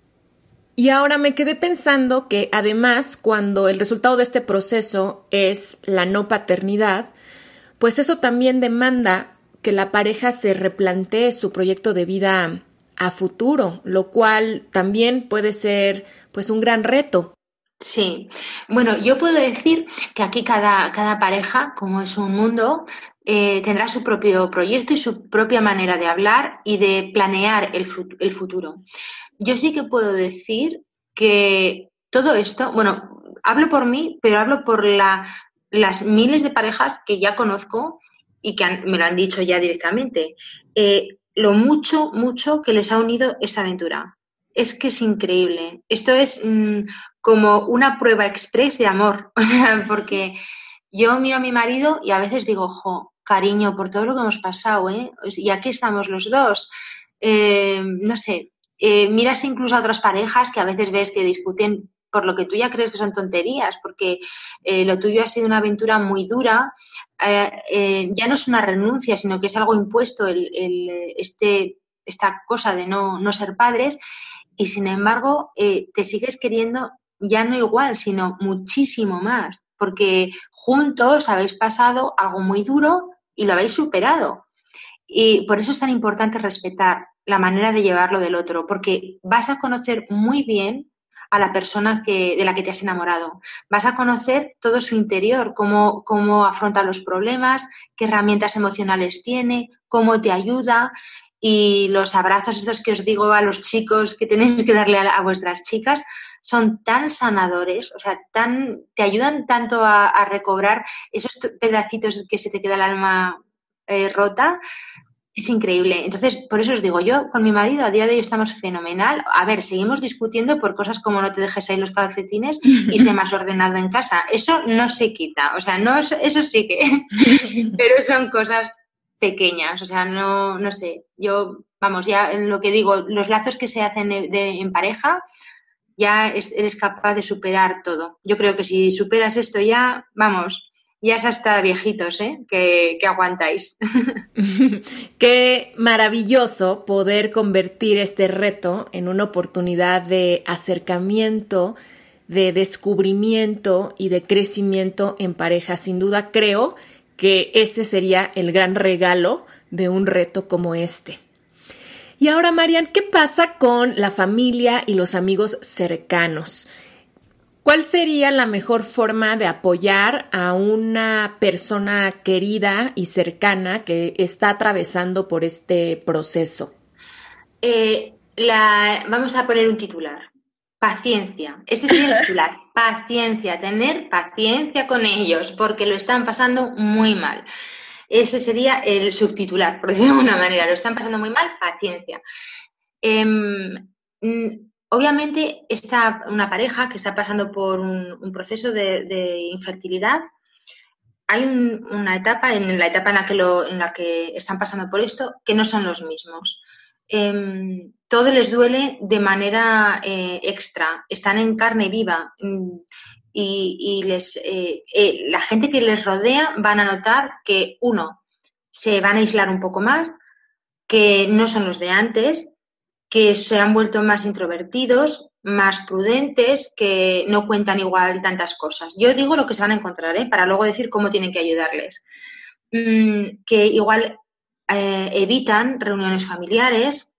Y ahora me quedé pensando que además cuando el resultado de este proceso es la no paternidad, pues eso también demanda que la pareja se replantee su proyecto de vida a futuro, lo cual también puede ser pues un gran reto. Sí, bueno, yo puedo decir que aquí cada, cada pareja, como es un mundo, eh, tendrá su propio proyecto y su propia manera de hablar y de planear el, el futuro. Yo sí que puedo decir que todo esto, bueno, hablo por mí, pero hablo por la, las miles de parejas que ya conozco y que han, me lo han dicho ya directamente, eh, lo mucho, mucho que les ha unido esta aventura. Es que es increíble. Esto es mmm, como una prueba express de amor, o sea, porque yo miro a mi marido y a veces digo, jo, cariño, por todo lo que hemos pasado, ¿eh? Y aquí estamos los dos. Eh, no sé, eh, miras incluso a otras parejas que a veces ves que discuten por lo que tú ya crees que son tonterías, porque eh, lo tuyo ha sido una aventura muy dura, eh, eh, ya no es una renuncia, sino que es algo impuesto, el, el, este, esta cosa de no, no ser padres, y sin embargo eh, te sigues queriendo ya no igual, sino muchísimo más, porque juntos habéis pasado algo muy duro y lo habéis superado. Y por eso es tan importante respetar la manera de llevarlo del otro, porque vas a conocer muy bien a la persona que, de la que te has enamorado. Vas a conocer todo su interior, cómo, cómo afronta los problemas, qué herramientas emocionales tiene, cómo te ayuda. Y los abrazos estos que os digo a los chicos que tenéis que darle a, a vuestras chicas son tan sanadores, o sea, tan, te ayudan tanto a, a recobrar esos pedacitos que se te queda el alma eh, rota. Es increíble. Entonces, por eso os digo, yo con mi marido a día de hoy estamos fenomenal. A ver, seguimos discutiendo por cosas como no te dejes ahí los calcetines y ser más ordenado en casa. Eso no se quita. O sea, no, eso, eso sí que... Pero son cosas pequeñas. O sea, no, no sé. Yo, vamos, ya lo que digo, los lazos que se hacen de, de, en pareja, ya es, eres capaz de superar todo. Yo creo que si superas esto ya, vamos... Ya es hasta viejitos, ¿eh? Que, que aguantáis. Qué maravilloso poder convertir este reto en una oportunidad de acercamiento, de descubrimiento y de crecimiento en pareja. Sin duda creo que este sería el gran regalo de un reto como este. Y ahora, Marian, ¿qué pasa con la familia y los amigos cercanos? ¿Cuál sería la mejor forma de apoyar a una persona querida y cercana que está atravesando por este proceso? Eh, la, vamos a poner un titular. Paciencia. Este sería el titular. Paciencia. Tener paciencia con ellos porque lo están pasando muy mal. Ese sería el subtitular, por decirlo de alguna manera. Lo están pasando muy mal. Paciencia. Eh, Obviamente, está una pareja que está pasando por un, un proceso de, de infertilidad. Hay un, una etapa, en la etapa en la, que lo, en la que están pasando por esto, que no son los mismos. Eh, todo les duele de manera eh, extra. Están en carne viva. y, y les, eh, eh, la gente que les rodea van a notar que, uno, se van a aislar un poco más, que no son los de antes, que se han vuelto más introvertidos, más prudentes, que no cuentan igual tantas cosas. Yo digo lo que se van a encontrar, ¿eh? Para luego decir cómo tienen que ayudarles. Mm, que igual eh, evitan reuniones familiares,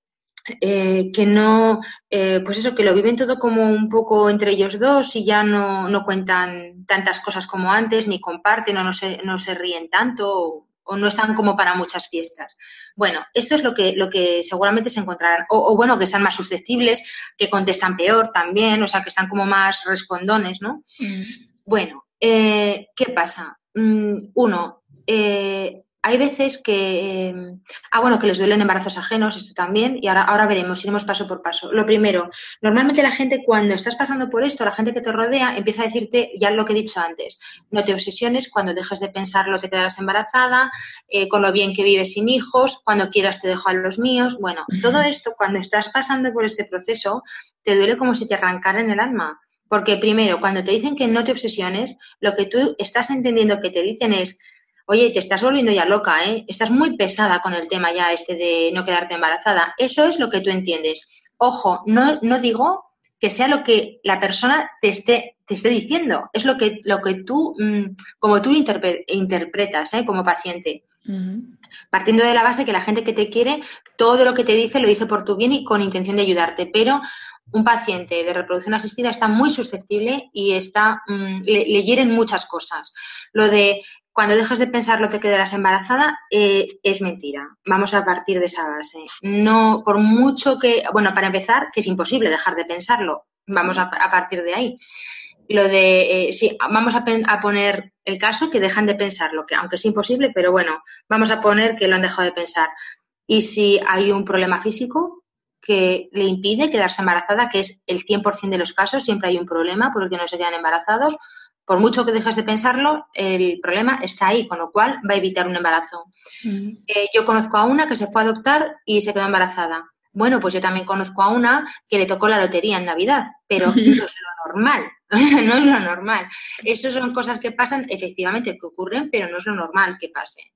eh, que no, eh, pues eso, que lo viven todo como un poco entre ellos dos y ya no, no cuentan tantas cosas como antes, ni comparten o no se, no se ríen tanto o, o no están como para muchas fiestas. Bueno, esto es lo que, lo que seguramente se encontrarán. O, o bueno, que están más susceptibles, que contestan peor también, o sea, que están como más respondones, ¿no? Mm. Bueno, eh, ¿qué pasa? Mm, uno, eh, hay veces que, eh, ah, bueno, que les duelen embarazos ajenos, esto también, y ahora, ahora veremos, iremos paso por paso. Lo primero, normalmente la gente cuando estás pasando por esto, la gente que te rodea empieza a decirte ya lo que he dicho antes, no te obsesiones, cuando dejes de pensarlo te quedarás embarazada, eh, con lo bien que vives sin hijos, cuando quieras te dejo a los míos. Bueno, uh-huh. Todo esto cuando estás pasando por este proceso te duele como si te arrancaran el alma. Porque primero, cuando te dicen que no te obsesiones, lo que tú estás entendiendo que te dicen es, oye, te estás volviendo ya loca, ¿eh? Estás muy pesada con el tema ya este de no quedarte embarazada. Eso es lo que tú entiendes. Ojo, no, no digo que sea lo que la persona te esté, te esté diciendo. Es lo que, lo que tú, mmm, como tú lo interpre- interpretas, ¿eh? Como paciente. Uh-huh. Partiendo de la base que la gente que te quiere, todo lo que te dice lo dice por tu bien y con intención de ayudarte. Pero un paciente de reproducción asistida está muy susceptible y está, mmm, le, le hieren muchas cosas. Lo de cuando dejes de pensarlo te quedarás embarazada, eh, es mentira. Vamos a partir de esa base. No, por mucho que, bueno, para empezar, que es imposible dejar de pensarlo. Vamos a, a partir de ahí. Lo de, eh, sí, vamos a, pen, a poner el caso que dejan de pensarlo, que aunque es imposible, pero bueno, vamos a poner que lo han dejado de pensar. Y si hay un problema físico que le impide quedarse embarazada, que es el cien por ciento de los casos, siempre hay un problema por el que no se quedan embarazados. Por mucho que dejes de pensarlo, el problema está ahí, con lo cual va a evitar un embarazo. Mm. Eh, yo conozco a una que se fue a adoptar y se quedó embarazada. Bueno, pues yo también conozco a una que le tocó la lotería en Navidad, pero no es lo normal, no es lo normal. Esas son cosas que pasan, efectivamente, que ocurren, pero no es lo normal que pase.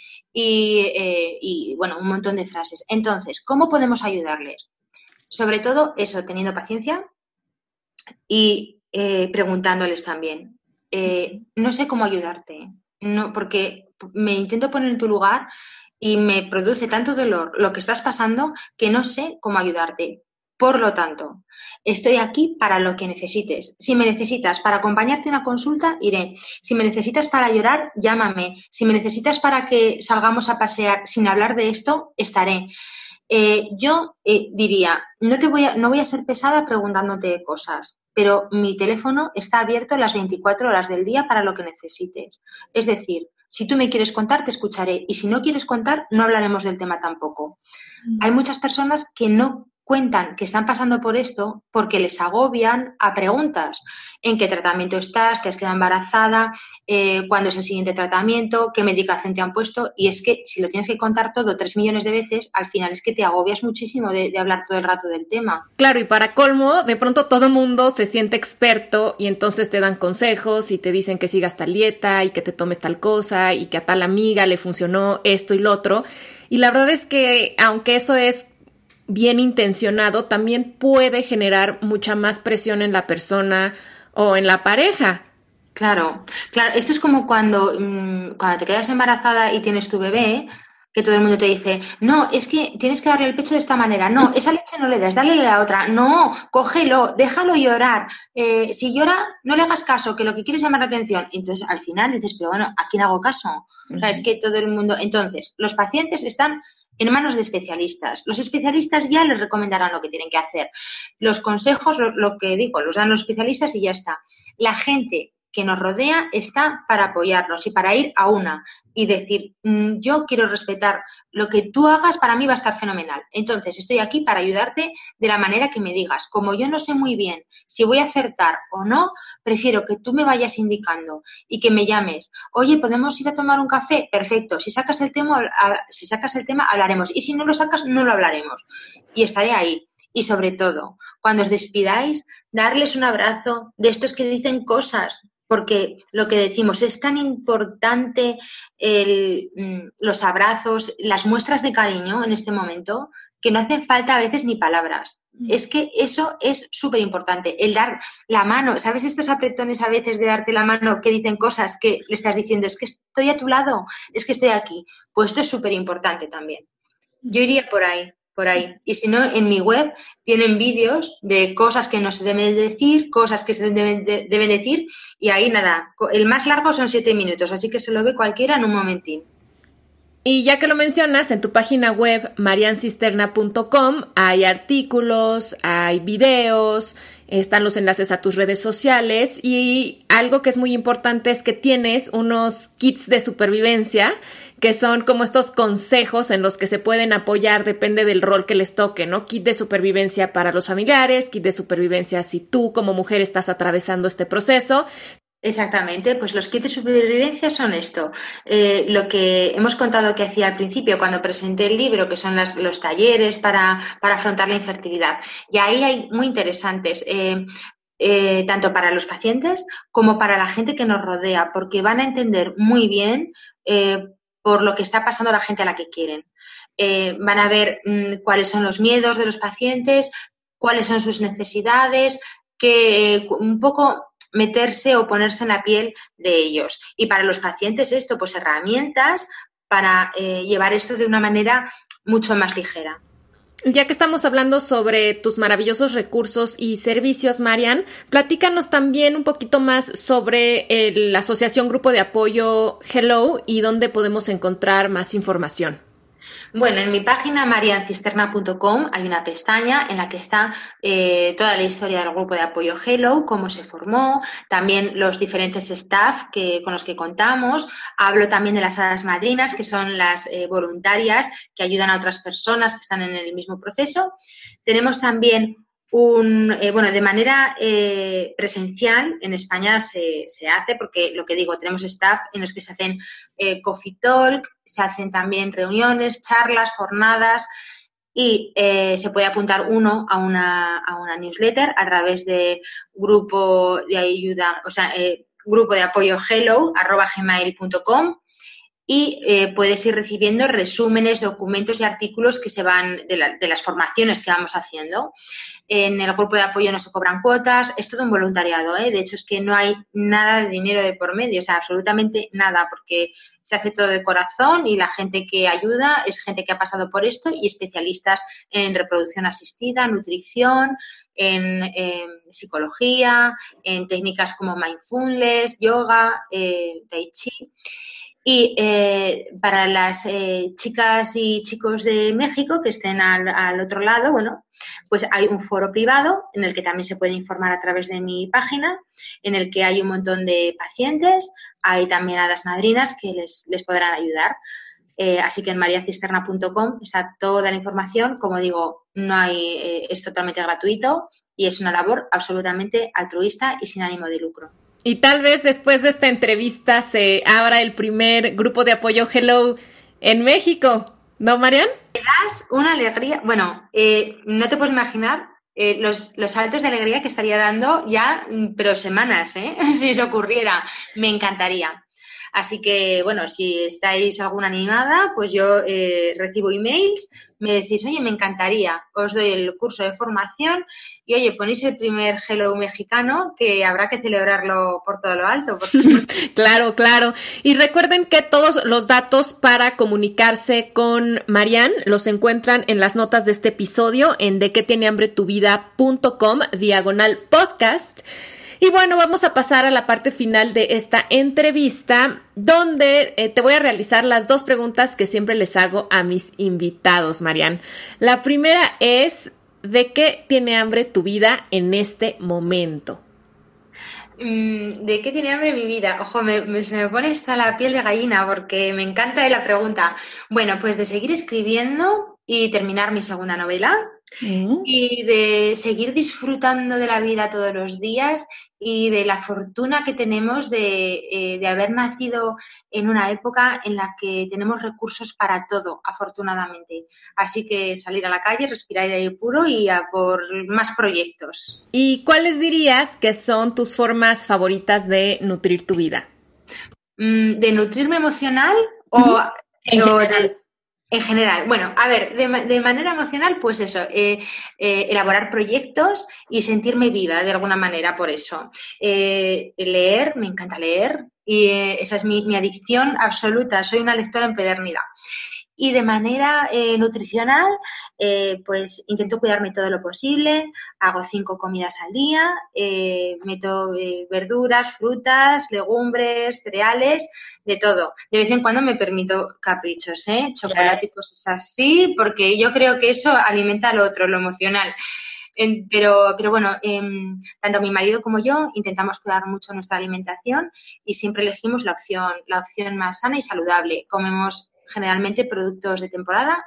Y, eh, y bueno, un montón de frases. Entonces, ¿cómo podemos ayudarles? Sobre todo eso, teniendo paciencia y eh, preguntándoles también. Eh, no sé cómo ayudarte, no, porque me intento poner en tu lugar y me produce tanto dolor lo que estás pasando que no sé cómo ayudarte. Por lo tanto, estoy aquí para lo que necesites. Si me necesitas para acompañarte en una consulta, iré. Si me necesitas para llorar, llámame. Si me necesitas para que salgamos a pasear sin hablar de esto, estaré. Eh, yo eh, diría, no, te voy a, no voy a ser pesada preguntándote cosas, pero mi teléfono está abierto las veinticuatro horas del día para lo que necesites. Es decir, si tú me quieres contar, te escucharé. Y si no quieres contar, no hablaremos del tema tampoco. Mm. Hay muchas personas que no cuentan que están pasando por esto porque les agobian a preguntas. ¿En qué tratamiento estás? ¿Te has quedado embarazada? Eh, ¿Cuándo es el siguiente tratamiento? ¿Qué medicación te han puesto? Y es que si lo tienes que contar todo tres millones de veces, al final es que te agobias muchísimo de, de hablar todo el rato del tema. Claro, y para colmo, de pronto todo el mundo se siente experto y entonces te dan consejos y te dicen que sigas tal dieta y que te tomes tal cosa y que a tal amiga le funcionó esto y lo otro. Y la verdad es que aunque eso es bien intencionado, también puede generar mucha más presión en la persona o en la pareja. Claro, claro. Esto es como cuando, mmm, cuando te quedas embarazada y tienes tu bebé, que todo el mundo te dice, no, es que tienes que darle el pecho de esta manera, no, esa leche no le das, dale la otra, no, cógelo, déjalo llorar, eh, si llora, no le hagas caso, que lo que quieres es llamar la atención. Entonces, al final dices, pero bueno, ¿a quién hago caso? Uh-huh. O sea, es que todo el mundo... Entonces, los pacientes están en manos de especialistas. Los especialistas ya les recomendarán lo que tienen que hacer. Los consejos, lo, lo que digo, los dan los especialistas y ya está. La gente que nos rodea está para apoyarnos y para ir a una y decir, mmm, yo quiero respetar lo que tú hagas, para mí va a estar fenomenal. Entonces, estoy aquí para ayudarte de la manera que me digas. Como yo no sé muy bien si voy a acertar o no, prefiero que tú me vayas indicando y que me llames. Oye, ¿podemos ir a tomar un café? Perfecto. Si sacas el tema, si sacas el tema, hablaremos. Y si no lo sacas, no lo hablaremos. Y estaré ahí. Y sobre todo, cuando os despidáis, darles un abrazo de estos que dicen cosas, porque lo que decimos es tan importante el, los abrazos, las muestras de cariño en este momento, que no hacen falta a veces ni palabras. Es que eso es súper importante, el dar la mano. ¿Sabes estos apretones a veces de darte la mano que dicen cosas que le estás diciendo, es que estoy a tu lado, es que estoy aquí? Pues esto es súper importante también. Yo iría por ahí, por ahí. Y si no, en mi web tienen vídeos de cosas que no se deben decir, cosas que se deben, de, deben decir, y ahí nada, el más largo son siete minutos, así que se lo ve cualquiera en un momentín. Y ya que lo mencionas, en tu página web marian cisterna punto com hay artículos, hay videos, están los enlaces a tus redes sociales y algo que es muy importante es que tienes unos kits de supervivencia que son como estos consejos en los que se pueden apoyar, depende del rol que les toque, ¿no? Kit de supervivencia para los familiares, kit de supervivencia si tú como mujer estás atravesando este proceso. Exactamente, pues los kits de supervivencia son esto, eh, lo que hemos contado que hacía al principio cuando presenté el libro, que son las, los talleres para, para afrontar la infertilidad. Y ahí hay muy interesantes, eh, eh, tanto para los pacientes como para la gente que nos rodea, porque van a entender muy bien eh, por lo que está pasando la gente a la que quieren. Eh, van a ver mmm, cuáles son los miedos de los pacientes, cuáles son sus necesidades, que eh, un poco meterse o ponerse en la piel de ellos. Y para los pacientes esto, pues herramientas para eh, llevar esto de una manera mucho más ligera. Ya que estamos hablando sobre tus maravillosos recursos y servicios, Marian, platícanos también un poquito más sobre el, la Asociación Grupo de Apoyo Hello y dónde podemos encontrar más información. Bueno, en mi página marian cisterna punto com hay una pestaña en la que está eh, toda la historia del grupo de apoyo Hello, cómo se formó, también los diferentes staff que, con los que contamos. Hablo también de las hadas madrinas, que son las eh, voluntarias que ayudan a otras personas que están en el mismo proceso. Tenemos también Un, eh, bueno, de manera eh, presencial en España se, se hace porque, lo que digo, tenemos staff en los que se hacen eh, coffee talk, se hacen también reuniones, charlas, jornadas y eh, se puede apuntar uno a una, a una newsletter a través de grupo de ayuda, o sea, eh, grupo de apoyo hello arroba gmail punto com. Y eh, puedes ir recibiendo resúmenes, documentos y artículos que se van de, la, de las formaciones que vamos haciendo. En el grupo de apoyo no se cobran cuotas, es todo un voluntariado, ¿eh? De hecho, es que no hay nada de dinero de por medio, o sea, absolutamente nada, porque se hace todo de corazón y la gente que ayuda es gente que ha pasado por esto y especialistas en reproducción asistida, nutrición, en, en psicología, en técnicas como mindfulness, yoga, eh, tai chi. Y eh, para las eh, chicas y chicos de México que estén al, al otro lado, bueno, pues hay un foro privado en el que también se puede informar a través de mi página, en el que hay un montón de pacientes, hay también hadas madrinas que les, les podrán ayudar. Eh, así que en marian cisterna punto com está toda la información. Como digo, no hay, eh, es totalmente gratuito y es una labor absolutamente altruista y sin ánimo de lucro. Y tal vez después de esta entrevista se abra el primer grupo de apoyo Hello en México, ¿no, Marian? Me das una alegría. Bueno, eh, no te puedes imaginar eh, los, los saltos de alegría que estaría dando ya, pero semanas, ¿eh? Si eso ocurriera. Me encantaría. Así que, bueno, si estáis alguna animada, pues yo eh, recibo emails, me decís, oye, me encantaría, os doy el curso de formación y, oye, ponéis el primer Hello mexicano que habrá que celebrarlo por todo lo alto. Por Claro, claro. Y recuerden que todos los datos para comunicarse con Marian los encuentran en las notas de este episodio en de que tiene hambre tu vida punto com diagonal podcast. Y bueno, vamos a pasar a la parte final de esta entrevista, donde eh, te voy a realizar las dos preguntas que siempre les hago a mis invitados, Marian. La primera es, ¿de qué tiene hambre tu vida en este momento? ¿De qué tiene hambre mi vida? Ojo, me, me, se me pone hasta la piel de gallina porque me encanta la pregunta. Bueno, pues de seguir escribiendo y terminar mi segunda novela, Mm. Y de seguir disfrutando de la vida todos los días y de la fortuna que tenemos de, eh, de haber nacido en una época en la que tenemos recursos para todo, afortunadamente. Así que salir a la calle, respirar aire puro y a por más proyectos. ¿Y cuáles dirías que son tus formas favoritas de nutrir tu vida? ¿De nutrirme emocional o, uh-huh. en o general? De, en general, bueno, a ver, de, de manera emocional, pues eso, eh, eh, elaborar proyectos y sentirme viva de alguna manera por eso. Eh, leer, me encanta leer y eh, esa es mi, mi adicción absoluta, soy una lectora empedernida. Y de manera eh, nutricional, eh, pues intento cuidarme todo lo posible, hago cinco comidas al día, eh, meto eh, verduras, frutas, legumbres, cereales, de todo. De vez en cuando me permito caprichos, ¿eh? Chocolate y cosas así, porque yo creo que eso alimenta al otro, lo emocional. Eh, pero, pero bueno, eh, tanto mi marido como yo intentamos cuidar mucho nuestra alimentación y siempre elegimos la opción, la opción más sana y saludable. Comemos generalmente productos de temporada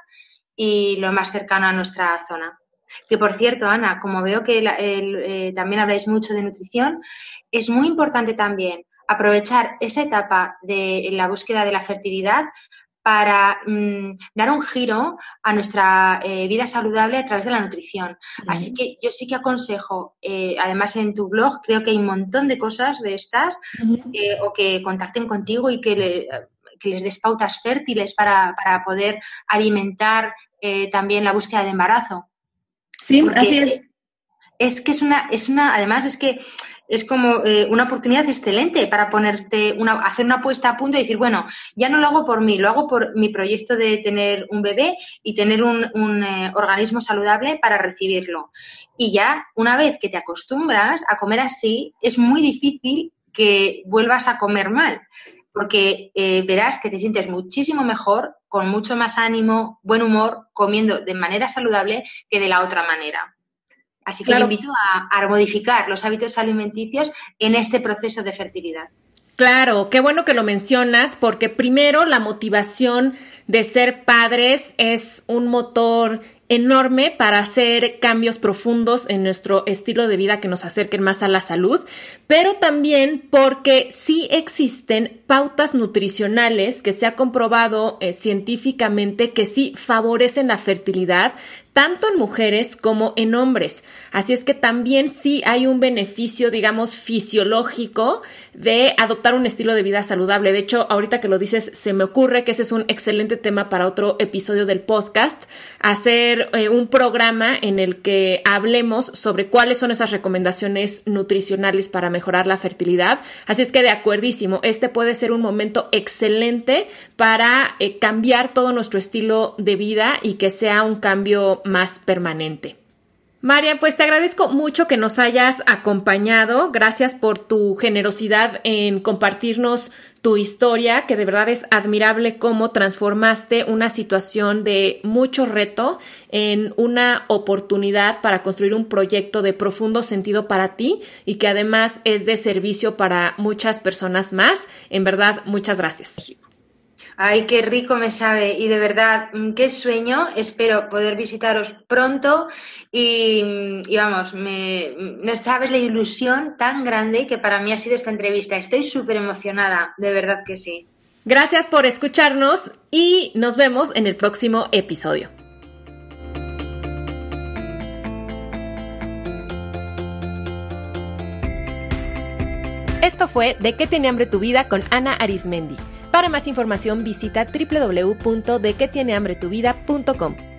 y lo más cercano a nuestra zona. Que, por cierto, Ana, como veo que la, el, eh, también habláis mucho de nutrición, es muy importante también aprovechar esta etapa de la búsqueda de la fertilidad para mmm, dar un giro a nuestra eh, vida saludable a través de la nutrición. Uh-huh. Así que yo sí que aconsejo, eh, además en tu blog creo que hay un montón de cosas de estas, uh-huh. eh, o que contacten contigo y que le... que les des pautas fértiles para, para poder alimentar eh, también la búsqueda de embarazo. Sí, porque así es. Es que es una, es una, además es que es como eh, una oportunidad excelente para ponerte, una, hacer una puesta a punto y decir, bueno, ya no lo hago por mí, lo hago por mi proyecto de tener un bebé y tener un, un eh, organismo saludable para recibirlo. Y ya, una vez que te acostumbras a comer así, es muy difícil que vuelvas a comer mal. Porque eh, verás que te sientes muchísimo mejor, con mucho más ánimo, buen humor, comiendo de manera saludable que de la otra manera. Así que claro. Le invito a, a modificar los hábitos alimenticios en este proceso de fertilidad. Claro, qué bueno que lo mencionas, porque primero la motivación de ser padres es un motor enorme para hacer cambios profundos en nuestro estilo de vida que nos acerquen más a la salud, pero también porque sí existen pautas nutricionales que se ha comprobado eh, científicamente que sí favorecen la fertilidad, tanto en mujeres como en hombres. Así es que también sí hay un beneficio, digamos, fisiológico de adoptar un estilo de vida saludable. De hecho, ahorita que lo dices, se me ocurre que ese es un excelente tema para otro episodio del podcast, hacer eh, un programa en el que hablemos sobre cuáles son esas recomendaciones nutricionales para mejorar la fertilidad. Así es que de acuerdísimo, este puede ser un momento excelente para eh, cambiar todo nuestro estilo de vida y que sea un cambio más permanente. Marian, pues te agradezco mucho que nos hayas acompañado. Gracias por tu generosidad en compartirnos tu historia, que de verdad es admirable cómo transformaste una situación de mucho reto en una oportunidad para construir un proyecto de profundo sentido para ti y que además es de servicio para muchas personas más. En verdad, muchas gracias. Ay, qué rico me sabe y de verdad, qué sueño. Espero poder visitaros pronto y, y vamos, me, no sabes la ilusión tan grande que para mí ha sido esta entrevista. Estoy súper emocionada, de verdad que sí. Gracias por escucharnos y nos vemos en el próximo episodio. Esto fue ¿De qué tiene hambre tu vida? Con Ana Arismendi. Para más información visita doble u doble u doble u punto de que tiene hambre tu vida punto com.